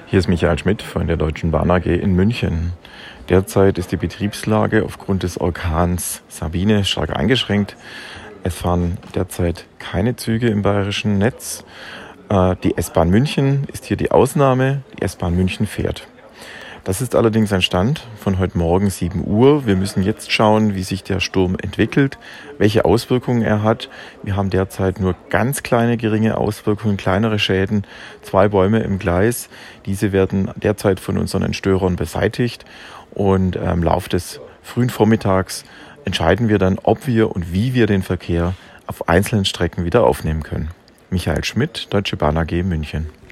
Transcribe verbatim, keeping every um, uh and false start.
Hier ist Michael Schmidt von der Deutschen Bahn A G in München. Derzeit ist die Betriebslage aufgrund des Orkans Sabine stark eingeschränkt. Es fahren derzeit keine Züge im bayerischen Netz. Die S-Bahn München ist hier die Ausnahme. Die S-Bahn München fährt. Das ist allerdings ein Stand von heute Morgen sieben Uhr. Wir müssen jetzt schauen, wie sich der Sturm entwickelt, welche Auswirkungen er hat. Wir haben derzeit nur ganz kleine, geringe Auswirkungen, kleinere Schäden, zwei Bäume im Gleis. Diese werden derzeit von unseren Entstörern beseitigt und im Laufe des frühen Vormittags entscheiden wir dann, ob wir und wie wir den Verkehr auf einzelnen Strecken wieder aufnehmen können. Michael Schmidt, Deutsche Bahn A G München.